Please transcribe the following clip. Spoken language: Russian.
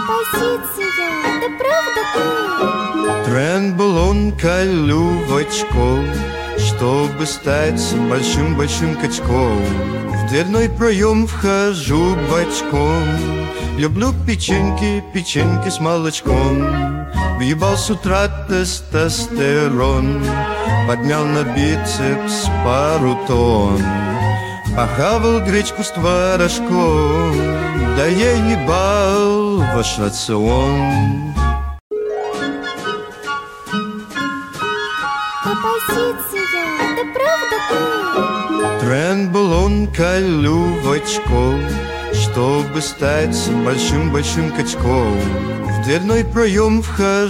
Оппозиция, это правда ты? Тренд был он колю в очко, чтобы стать большим-большим качком. В дверной проем вхожу бочком. Люблю печеньки, печеньки с молочком. Въебал с утра тестостерон, поднял на бицепс пару тонн. Похавал гречку с творожком, да я ебал ваш рацион. Оппозиция, это правда ты? Тренд был он колю в очко, чтобы стать большим-большим качком. В дверной проем вхожу.